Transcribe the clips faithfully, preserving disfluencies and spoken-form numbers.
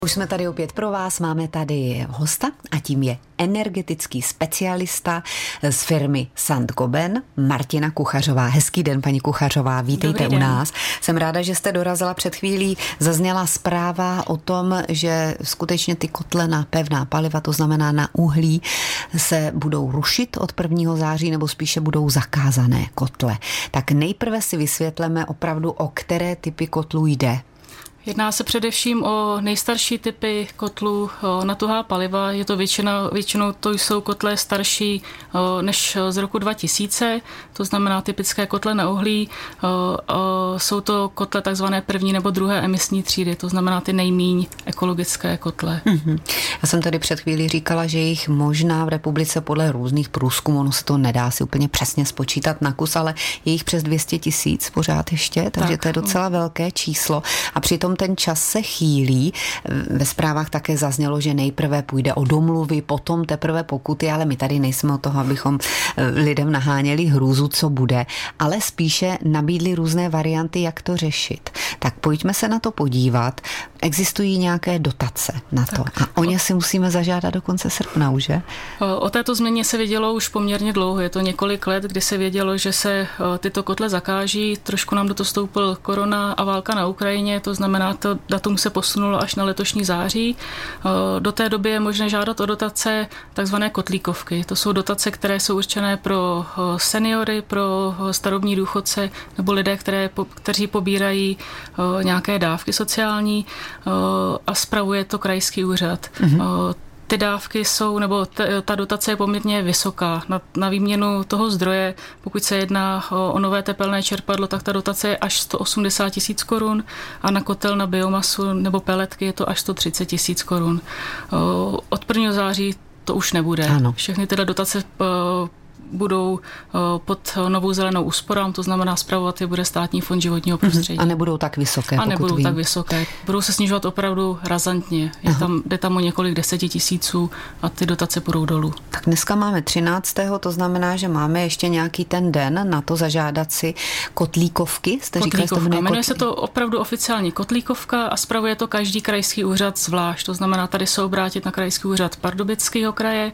Už jsme tady opět pro vás, máme tady hosta a tím je energetický specialista z firmy Saint-Gobain, Martina Kuchařová. Hezký den, paní Kuchařová, vítejte u nás. Jsem ráda, že jste dorazila. Před chvílí zazněla zpráva o tom, že skutečně ty kotle na pevná paliva, to znamená na uhlí, se budou rušit od prvního září, nebo spíše budou zakázané kotle. Tak nejprve si vysvětleme opravdu, o které typy kotlů jde. Jedná se především o nejstarší typy kotlů na tuhá paliva. Je to většina, většinou to jsou kotle starší než z roku dva tisíce, to znamená typické kotle na uhlí. Jsou to kotle takzvané první nebo druhé emisní třídy, to znamená ty nejmíň ekologické kotle. Mm-hmm. Já jsem tady před chvílí říkala, že jich možná v republice podle různých průzkumů, ono se to nedá si úplně přesně spočítat na kus, ale je jich přes dvě stě tisíc pořád ještě, takže tak. To je docela velké číslo. A přitom ten čas se chýlí. Ve zprávách také zaznělo, že nejprve půjde o domluvy, potom teprve pokuty, ale my tady nejsme od toho, abychom lidem naháněli hrůzu, co bude, ale spíše nabídli různé varianty, jak to řešit. Tak pojďme se na to podívat. Existují nějaké dotace na to tak. A o ně si musíme zažádat do konce srpna už, že? O této změně se vědělo už poměrně dlouho. Je to několik let, kdy se vědělo, že se tyto kotle zakáží. Trošku nám do toho vstoupil korona a válka na Ukrajině, to znamená, to datum se posunulo až na letošní září. Do té doby je možné žádat o dotace takzvané kotlíkovky. To jsou dotace, které jsou určené pro seniory, pro starobní důchodce nebo lidé, které, kteří pobírají nějaké dávky sociální a spravuje to krajský úřad. Mm-hmm. Ty dávky jsou, nebo t, ta dotace je poměrně vysoká. Na, na výměnu toho zdroje, pokud se jedná o, o nové tepelné čerpadlo, tak ta dotace je až sto osmdesát tisíc korun a na kotel na biomasu nebo peletky je to až sto třicet tisíc korun. Od prvního září to už nebude. Ano. Všechny tyhle dotace budou pod novou zelenou úsporám, to znamená spravovat je bude Státní fond životního prostředí. A nebudou tak vysoké, A nebudou vím. tak vysoké. Budou se snižovat opravdu razantně. Je tam, jde tam o několik deseti tisíců a ty dotace půjdou dolů. Tak dneska máme třináctého to znamená, že máme ještě nějaký ten den na to zažádat si kotlíkovky. Jste kotlíkovka. Říkali, Jmenuje kotlí... se to opravdu oficiálně kotlíkovka a spravuje to každý krajský úřad zvlášť. To znamená, tady se obrátit na krajský úřad Pardubického kraje.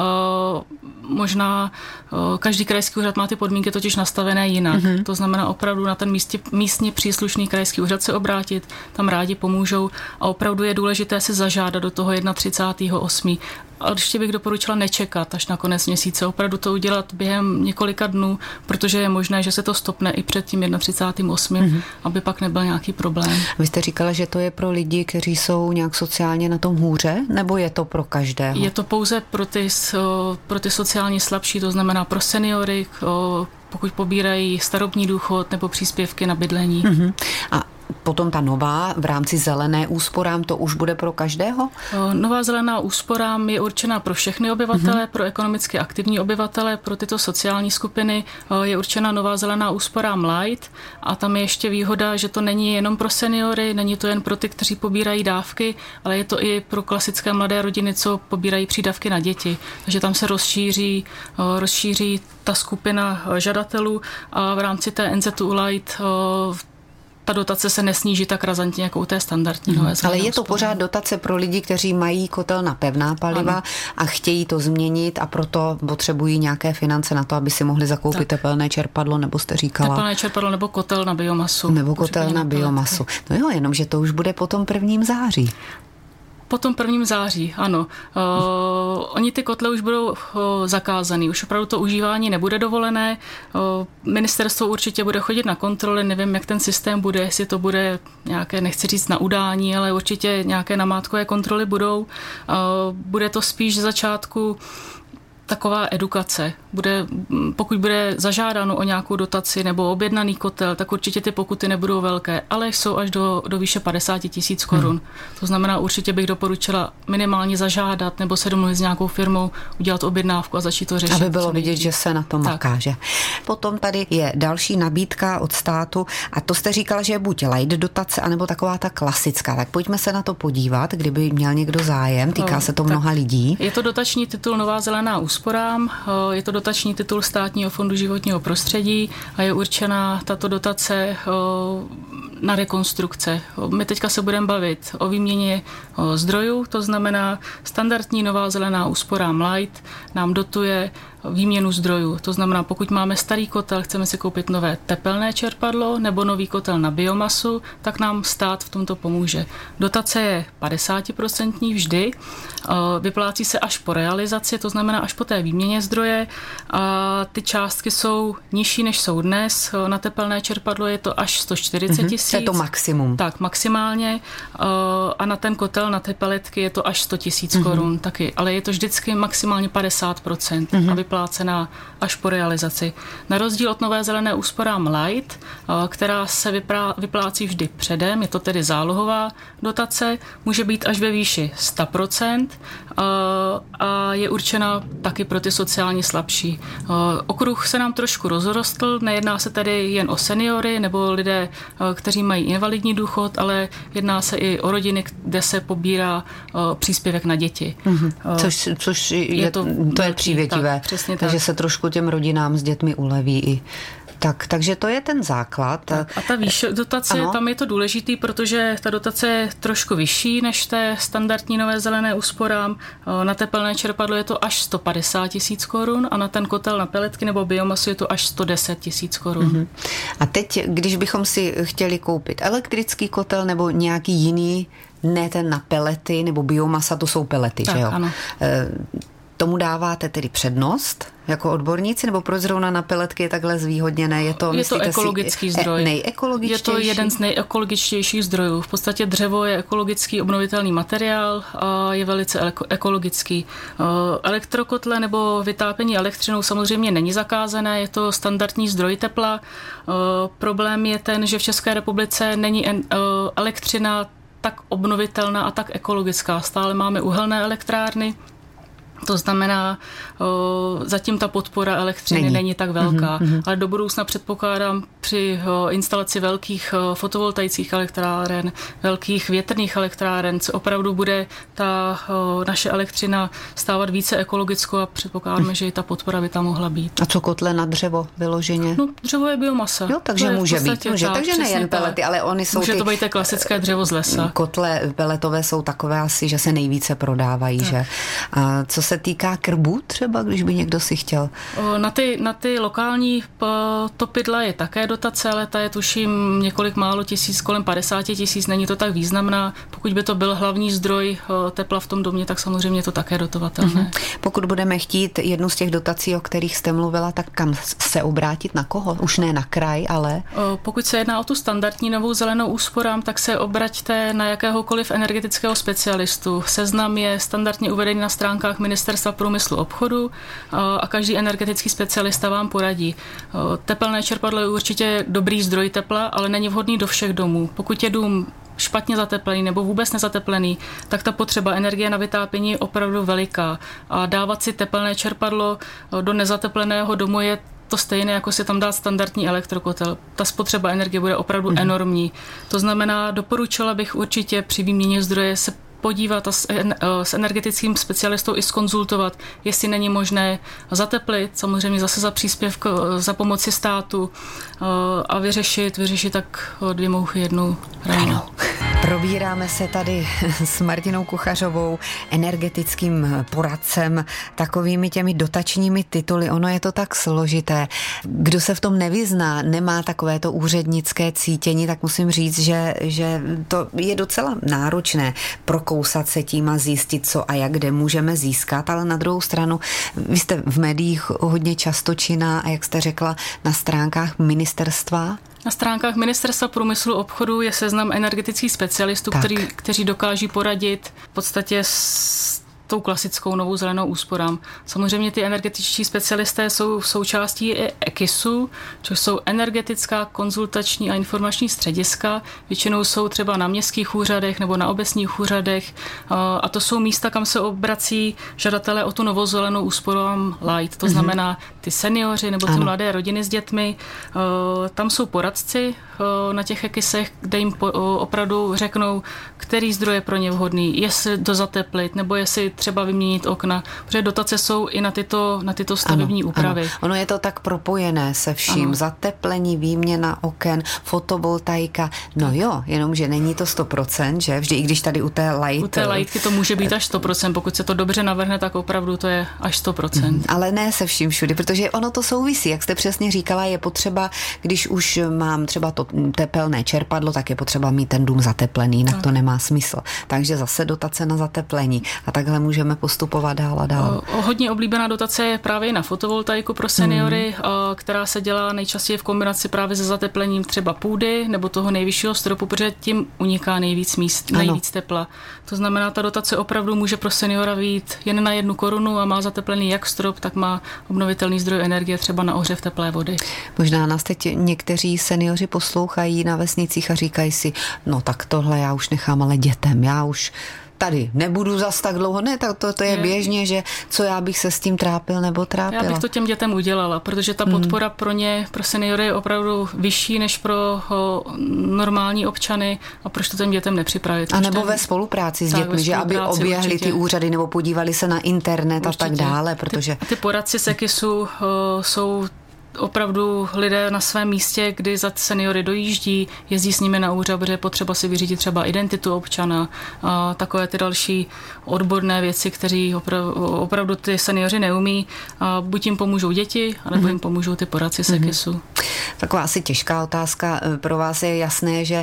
Možná každý krajský úřad má ty podmínky totiž nastavené jinak. Mm-hmm. To znamená opravdu na ten místě, místně příslušný krajský úřad se obrátit, tam rádi pomůžou a opravdu je důležité si zažádat do toho třicátého prvního osmého A ještě bych doporučila nečekat až na konec měsíce, opravdu to udělat během několika dnů, protože je možné, že se to stopne i před tím třicátým prvním osmým Mm-hmm. aby pak nebyl nějaký problém. Vy jste říkala, že to je pro lidi, kteří jsou nějak sociálně na tom hůře, nebo je to pro každého? Je to pouze pro ty, pro ty sociálně slabší, to znamená pro seniory, pokud pobírají starobní důchod nebo příspěvky na bydlení. Mm-hmm. A potom ta nová v rámci zelené úsporám, to už bude pro každého? Nová zelená úsporám je určena pro všechny obyvatele, mm-hmm. pro ekonomicky aktivní obyvatele, pro tyto sociální skupiny je určena nová zelená úsporám light a tam je ještě výhoda, že to není jenom pro seniory, není to jen pro ty, kteří pobírají dávky, ale je to i pro klasické mladé rodiny, co pobírají přídavky na děti. Takže tam se rozšíří, rozšíří ta skupina žadatelů a v rámci té N Z U Light ta dotace se nesníží tak razantně jako u té standardní nové zelené. Ale je to pořád dotace pro lidi, kteří mají kotel na pevná paliva ano. a chtějí to změnit a proto potřebují nějaké finance na to, aby si mohli zakoupit tak. tepelné čerpadlo, nebo jste říkala? Tepelné čerpadlo nebo kotel na biomasu. Nebo kotel na biomasu. No jo, jenom, že to už bude potom prvním září. Po tom prvním září, ano. Uh, oni ty kotle už budou uh, zakázaný, už opravdu to užívání nebude dovolené. Uh, ministerstvo určitě bude chodit na kontroly, nevím, jak ten systém bude, jestli to bude nějaké, nechci říct na udání, ale určitě nějaké namátkové kontroly budou. Uh, bude to spíš z začátku taková edukace. Bude, pokud bude zažádáno o nějakou dotaci nebo objednaný kotel, tak určitě ty pokuty nebudou velké, ale jsou až do, do výše padesát tisíc korun. Hmm. To znamená, určitě bych doporučila minimálně zažádat nebo se domluvit s nějakou firmou, udělat objednávku a začít to řešit. Aby bylo vidět, že se na to maká, že? Potom tady je další nabídka od státu a to jste říkala, že je buď light dotace, anebo taková ta klasická. Tak pojďme se na to podívat, kdyby měl někdo zájem, týká se to tak mnoha lidí. Je to dotační titul Nová zelená úsporám, je to dotační titul Státního fondu životního prostředí a je určena tato dotace na rekonstrukce. My teďka se budeme bavit o výměně zdrojů, to znamená standardní nová zelená úsporám Light nám dotuje výměnu zdrojů. To znamená, pokud máme starý kotel, chceme si koupit nové tepelné čerpadlo nebo nový kotel na biomasu, tak nám stát v tomto pomůže. Dotace je padesát procent vždy, vyplácí se až po realizaci, to znamená až po té výměně zdroje. A ty částky jsou nižší, než jsou dnes. Na tepelné čerpadlo je to až sto čtyřicet tisíc. To je to maximum. Tak, maximálně. A na ten kotel, na ty peletky je to až sto tisíc korun taky. Ale je to vždycky maximálně padesát procent a vyplácená až po realizaci. Na rozdíl od nové zelené úsporám Light, která se vyprá, vyplácí vždy předem, je to tedy zálohová dotace, může být až ve výši sto procent a je určena taky pro ty sociálně slabší. Okruh se nám trošku rozrostl, nejedná se tedy jen o seniory nebo lidé, kteří mají invalidní důchod, ale jedná se i o rodiny, kde se pobírá příspěvek na děti. Mm-hmm. Což, což je, je to, to je přívětivé, tak, takže tak. se trošku těm rodinám s dětmi uleví i. Tak, takže to je ten základ. Tak, a ta výše dotace, ano. Tam je to důležitý, protože ta dotace je trošku vyšší než té standardní nové zelené úsporám. Na tepelné čerpadlo je to až sto padesát tisíc korun a na ten kotel na peletky nebo biomasu je to až sto deset tisíc korun. Uh-huh. A teď, když bychom si chtěli koupit elektrický kotel nebo nějaký jiný, ne ten na pelety nebo biomasa, to jsou pelety, tak, že jo? Ano. E, tomu dáváte tedy přednost jako odborníci, nebo proč zrovna na peletky je takhle zvýhodněné? Je to, je to ekologický si, zdroj. Nejekologičtější? Je to jeden z nejekologičtějších zdrojů. V podstatě dřevo je ekologický obnovitelný materiál a je velice ekologický. Elektrokotle nebo vytápění elektřinou samozřejmě není zakázané, je to standardní zdroj tepla. Problém je ten, že v České republice není elektřina tak obnovitelná a tak ekologická. Stále máme uhelné elektrárny. To znamená, o, zatím ta podpora elektřiny není, není tak velká, mm-hmm. ale do budoucna předpokládám při o, instalaci velkých o, fotovoltaických elektráren, velkých větrných elektráren, co opravdu bude ta o, naše elektřina stávat více ekologickou a předpokládáme, mm. že i ta podpora by tam mohla být. A co kotle na dřevo vyloženě? No, dřevo je biomasa. Jo, takže může být. Může, tak, takže nejen pelety, ale oni jsou může ty... to být klasické dřevo z lesa. Kotle peletové jsou takové asi, že se nejvíce prodávají, tak. Že? A co se týká krbů třeba, když by někdo si chtěl? Na ty, na ty lokální topidla je také dotace, ale ta je tuším několik málo tisíc, kolem padesát tisíc, není to tak významná. Pokud by to byl hlavní zdroj tepla v tom domě, tak samozřejmě je to také dotovatelné. Mm-hmm. Pokud budeme chtít jednu z těch dotací, o kterých jste mluvila, tak kam se obrátit, na koho? Už ne na kraj, ale... Pokud se jedná o tu standardní novou zelenou úsporám, tak se obraťte na jakéhokoliv energetického specialistu. Seznam je standardně uvedený na stránkách Ministerstva průmyslu obchodu a každý energetický specialista vám poradí. Tepelné čerpadlo je určitě dobrý zdroj tepla, ale není vhodný do všech domů. Pokud je dům špatně zateplený nebo vůbec nezateplený, tak ta potřeba energie na vytápění je opravdu veliká. A dávat si tepelné čerpadlo do nezatepleného domu je to stejné, jako si tam dát standardní elektrokotel. Ta spotřeba energie bude opravdu mm. enormní. To znamená, doporučila bych určitě při výměně zdroje se podívat a s, s energetickým specialistou i zkonzultovat, jestli není možné zateplit, samozřejmě zase za příspěvk, za pomoci státu a vyřešit, vyřešit tak dvě mouchy jednou ranou. Probíráme se tady s Martinou Kuchařovou, energetickým poradcem, takovými těmi dotačními tituly. Ono je to tak složité. Kdo se v tom nevyzná, nemá takové to úřednické cítění, tak musím říct, že, že to je docela náročné prokousat se tím a zjistit, co a jak kde můžeme získat, ale na druhou stranu, vy jste v médiích hodně často činná a jak jste řekla, na stránkách ministerstva. Na stránkách Ministerstva průmyslu obchodu je seznam energetických specialistů, který, kteří dokáží poradit v podstatě s tou klasickou novou zelenou úsporám. Samozřejmě ty energetičtí specialisté jsou v součástí i EKISu, což jsou energetická, konzultační a informační střediska. Většinou jsou třeba na městských úřadech nebo na obecních úřadech a to jsou místa, kam se obrací žadatelé o tu novou zelenou úsporám Light. To znamená ty seniori nebo ty ano. mladé rodiny s dětmi. Tam jsou poradci na těch ekisech, kde jim opravdu řeknou, který zdroj je pro ně vhodný, jestli to zateplit, nebo jestli třeba vyměnit okna, protože dotace jsou i na tyto, na tyto stavební ano, úpravy. Ano. Ono je to tak propojené se vším. Ano. Zateplení, výměna oken, fotovoltaika. No jo, jenomže není to sto procent, že? Vždy, i když tady u té light... U té lightky to může být až sto procent. Pokud se to dobře navrhne, tak opravdu to je až sto procent. Ale ne se vším všude, protože ono to souvisí. Jak jste přesně říkala, je potřeba, když už mám třeba to tepelné čerpadlo, tak je potřeba mít ten dům zateplený, jinak tak. to nemá smysl. Takže zase dotace na zateplení. A takhle můžeme postupovat dál a dál. O, hodně oblíbená dotace je právě na fotovoltaiku pro seniory, hmm. která se dělá nejčastěji v kombinaci právě se zateplením třeba půdy nebo toho nejvyššího stropu, protože tím uniká nejvíc míst, nejvíc tepla. To znamená, ta dotace opravdu může pro seniora být jen na jednu korunu a má zateplený jak strop, tak má obnovitelný zdroj energie třeba na ohřev teplé vody. Možná nás teď někteří seniori poslouchají na vesnicích a říkají si, no tak tohle já už nechám ale dětem, já už tady nebudu zas tak dlouho, ne, tak to, to je, je běžně, že co já bych se s tím trápil nebo trápila. Já bych to těm dětem udělala, protože ta podpora hmm. pro ně, pro seniory je opravdu vyšší než pro o, normální občany a proč to těm dětem nepřipravit. A nebo ten, ve spolupráci s tak, dětmi, že aby oběhli určitě. Ty úřady nebo podívali se na internet určitě. A tak dále, protože... Ty, ty poradci z ekisu o, jsou opravdu lidé na svém místě, kdy za seniory dojíždí, jezdí s nimi na úřad, protože je potřeba si vyřídit třeba identitu občana a takové ty další odborné věci, které opravdu, opravdu ty seniori neumí. A buď jim pomůžou děti, anebo jim pomůžou ty poradci z ekisu. Taková asi těžká otázka. Pro vás je jasné, že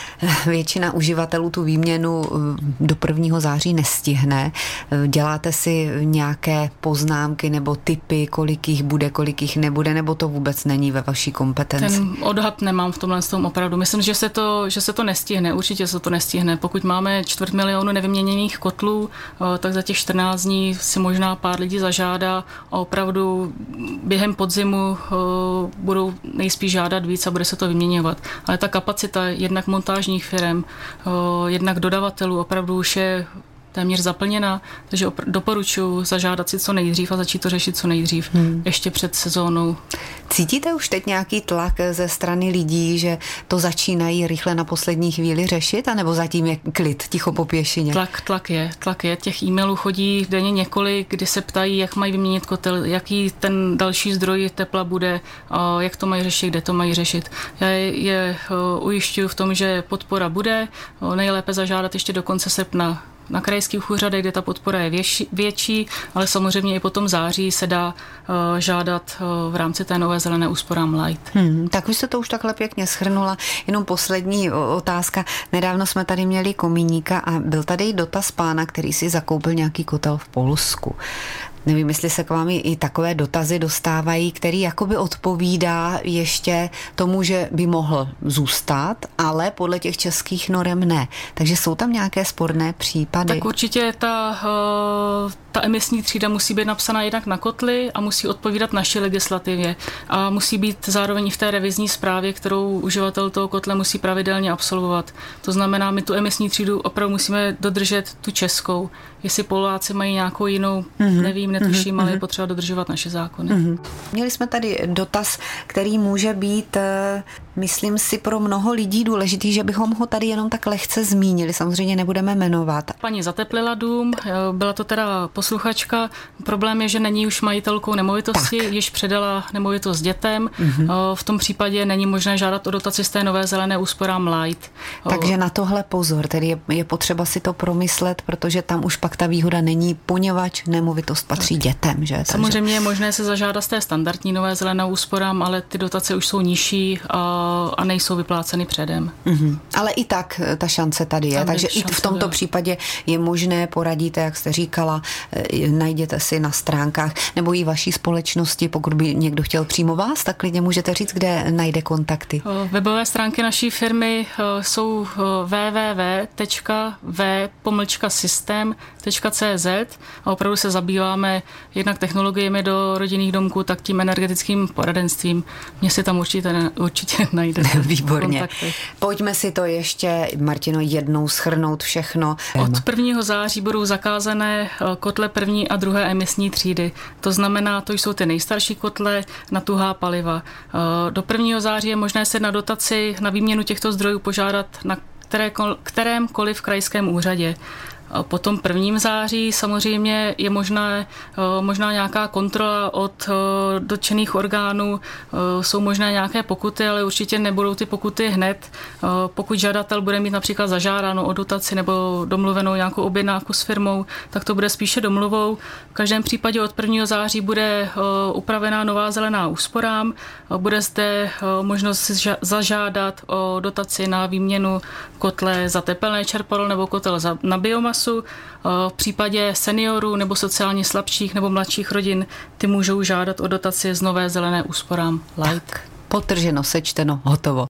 většina uživatelů tu výměnu do prvního září nestihne. Děláte si nějaké poznámky nebo tipy, kolik jich bude, kolik jich nebude, nebo to vůbec není ve vaší kompetenci? Ten odhad nemám v tomhle tom opravdu. Myslím, že se to, že se to nestihne. Určitě se to nestihne. Pokud máme čtvrt milionu nevyměněných kotlů, tak za těch čtrnáct dní si možná pár lidí zažádá a opravdu během podzimu budou nejspíš žádat víc a bude se to vyměňovat. Ale ta kapacita jednak montážních firem, jednak dodavatelů opravdu už je téměř zaplněna, takže opr- doporučuji zažádat si co nejdřív a začít to řešit co nejdřív, hmm. ještě před sezónou. Cítíte už teď nějaký tlak ze strany lidí, že to začínají rychle na poslední chvíli řešit, anebo zatím je klid, ticho po pěšině? Tlak, tlak je, tlak je. Těch e-mailů chodí denně několik, kdy se ptají, jak mají vyměnit kotel, jaký ten další zdroj tepla bude, jak to mají řešit, kde to mají řešit. Já je, je ujišťuji v tom, že podpora bude, nejlépe zažádat ještě do konce srpna na krajských úřadech, kde ta podpora je větší, větší, ale samozřejmě i potom září se dá uh, žádat uh, v rámci té nové zelené úsporám light. Hmm, tak vy jste to už takhle pěkně shrnula. Jenom poslední otázka. Nedávno jsme tady měli komíníka a byl tady dotaz pána, který si zakoupil nějaký kotel v Polsku. Nevím, jestli se k vám i takové dotazy dostávají, který jakoby odpovídá ještě tomu, že by mohl zůstat, ale podle těch českých norem ne. Takže jsou tam nějaké sporné případy? Tak určitě ta, ta emisní třída musí být napsaná jednak na kotli a musí odpovídat naší legislativě. A musí být zároveň v té revizní zprávě, kterou uživatel toho kotle musí pravidelně absolvovat. To znamená, my tu emisní třídu opravdu musíme dodržet tu českou. Jestli Poláci mají nějakou jinou, mm-hmm. nevím, netuším, mm-hmm. ale je potřeba dodržovat naše zákony. Mm-hmm. Měli jsme tady dotaz, který může být, myslím si, pro mnoho lidí důležitý, že bychom ho tady jenom tak lehce zmínili. Samozřejmě nebudeme jmenovat. Paní zateplila dům, byla to teda posluchačka. Problém je, že není už majitelkou nemovitosti, tak. již předala nemovitost dětem. Mm-hmm. V tom případě není možné žádat o dotaci z té nové zelené úsporám light. Takže na tohle pozor, tedy je, je potřeba si to promyslet, protože tam už pak ta výhoda není, poněvadž nemovitost patří tak. dětem. Že? Takže... Samozřejmě je možné se zažádat z té standardní nové zelené úsporám, ale ty dotace už jsou nižší a, a nejsou vypláceny předem. Mm-hmm. Ale i tak ta šance tady je, tam takže i v tomto je. případě je možné, poradíte, jak jste říkala, najděte si na stránkách nebo i vaší společnosti, pokud by někdo chtěl přímo vás, tak klidně můžete říct, kde najde kontakty. Webové stránky naší firmy jsou w w w tečka v pomlčka systém tečka c z a opravdu se zabýváme jednak technologiemi do rodinných domků, tak tím energetickým poradenstvím. Mně se tam určitě, určitě najdete. Výborně. Pojďme si to ještě, Martino, jednou shrnout všechno. Od prvního září budou zakázané kotle první a druhé emisní třídy. To znamená, to jsou ty nejstarší kotle na tuhá paliva. Do prvního září je možné se na dotaci na výměnu těchto zdrojů požádat na které, kterémkoliv krajském úřadě. Po tom prvním září samozřejmě je možná, možná nějaká kontrola od dotčených orgánů, jsou možné nějaké pokuty, ale určitě nebudou ty pokuty hned. Pokud žadatel bude mít například zažádáno o dotaci nebo domluvenou nějakou objednávku s firmou, tak to bude spíše domluvou. V každém případě od prvního září bude upravená nová zelená úsporám, bude zde možnost zažádat o dotaci na výměnu kotle za tepelné čerpadlo nebo kotel na biomasu. V případě seniorů nebo sociálně slabších nebo mladších rodin ty můžou žádat o dotaci z nové zelené úsporám Light. Potrženo, sečteno, hotovo.